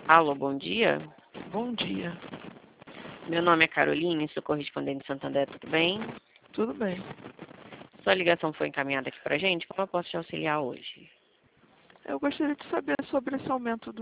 Alô, bom dia. Bom dia. Meu nome é Caroline, sou correspondente de Santander, tudo bem? Tudo bem. Sua ligação foi encaminhada aqui pra gente, como eu posso te auxiliar hoje? Eu gostaria de saber sobre esse aumento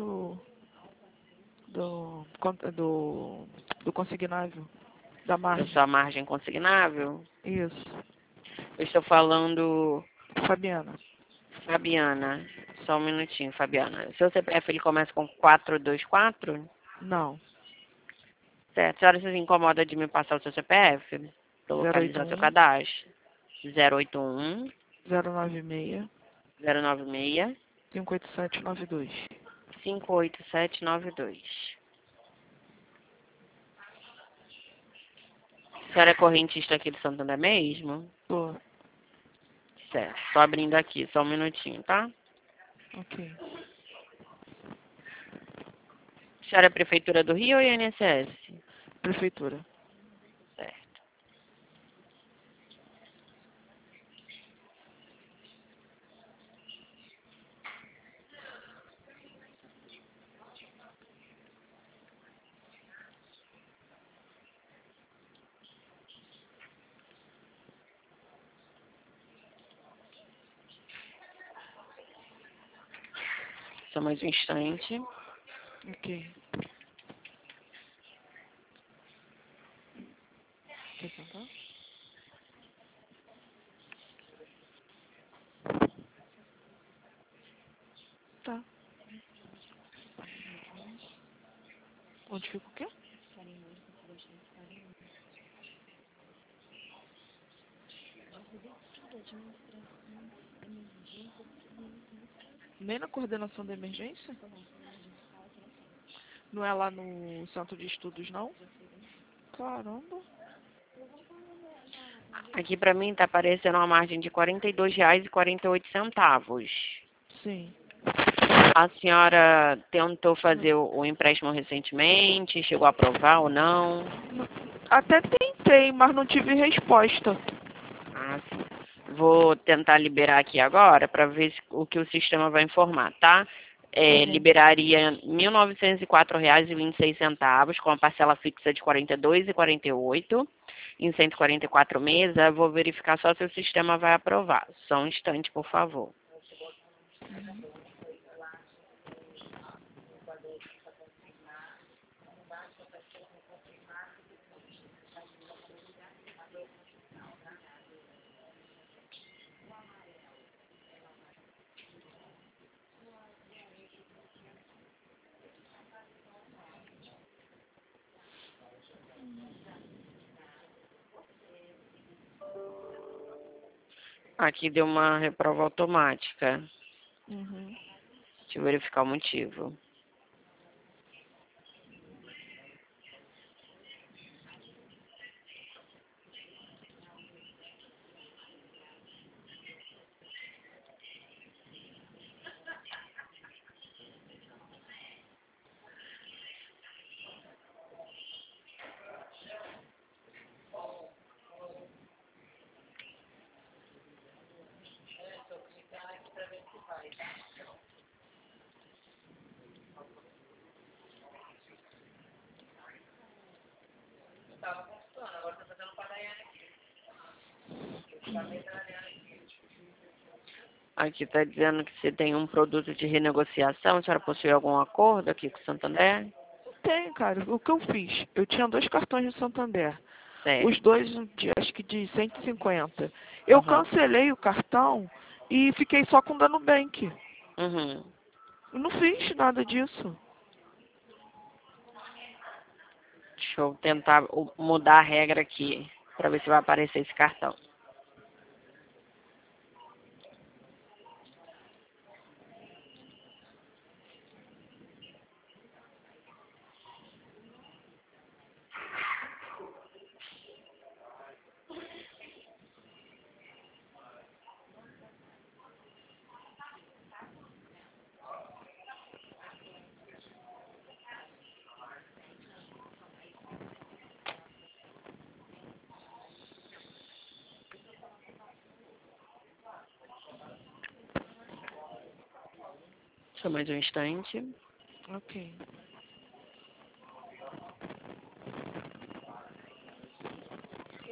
do consignável, da Da margem. sua margem consignável? Isso. Eu estou falando Fabiana. Fabiana. Só um minutinho, Fabiana. Seu CPF ele começa com 424? Não. Certo. A senhora se incomoda de me passar o seu CPF? Para localizar seu 081 cadastro. 081 096 096 58792. 58792. A senhora é correntista aqui de Santander mesmo? Tô. Certo. Tô abrindo aqui, só um minutinho, tá? Ok. A senhora é Prefeitura do Rio ou INSS? Prefeitura. Certo. Só mais um instante. Ok. Quer sentar? Tá. Onde fica o quê? Nem na coordenação da emergência? Não é lá no centro de estudos, não? Caramba. Aqui pra mim tá aparecendo uma margem de R$ 42,48. Sim. A senhora tentou fazer o empréstimo recentemente? Chegou a aprovar ou não? Até tentei, mas não tive resposta. Ah, sim. Vou tentar liberar aqui agora para ver o que o sistema vai informar, tá? Uhum. Liberaria R$ 1.904,26 com a parcela fixa de R$ 42,48 em 144 meses. Eu vou verificar só se o sistema vai aprovar. Só um instante, por favor. Aqui deu uma reprova automática. Uhum. Deixa eu verificar o motivo. Aqui está dizendo que você tem um produto de renegociação. A senhora possui algum acordo aqui com o Santander? Tem, cara. O que eu fiz? Eu tinha 2 cartões de Santander. Os Certo. dois, acho que de 150. Eu Aham. cancelei o cartão e fiquei só com o da Nubank. Uhum. Eu não fiz nada disso. Deixa eu tentar mudar a regra aqui para ver se vai aparecer esse cartão. Só mais um instante. Ok.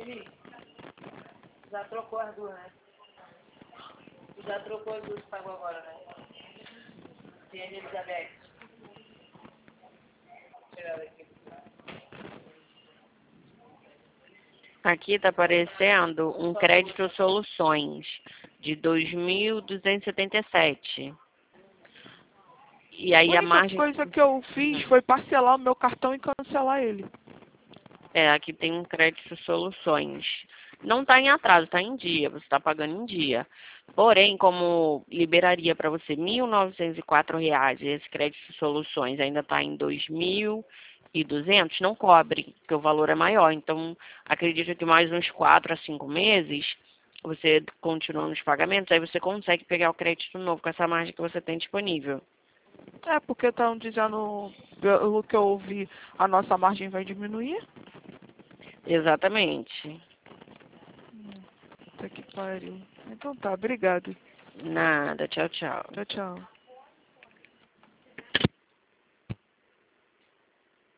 Já trocou as duas, né? Já trocou as duas que pagou agora, né? Tem a Elizabeth. Aqui está aparecendo um crédito soluções de 2.277. E A aí a única margem... coisa que eu fiz foi parcelar o meu cartão e cancelar ele. Aqui tem um crédito soluções. Não está em atraso, está em dia, você está pagando em dia. Porém, como liberaria para você R$ 1.904, e esse crédito soluções ainda está em 2.200, não cobre, porque o valor é maior. Então, acredito que mais uns 4 a 5 meses, você continua nos pagamentos, aí você consegue pegar o crédito novo com essa margem que você tem disponível. É, porque estão dizendo, pelo que eu ouvi, a nossa margem vai diminuir. Exatamente. Puta que pariu. Então tá, obrigado. Nada, tchau, tchau. Tchau, tchau.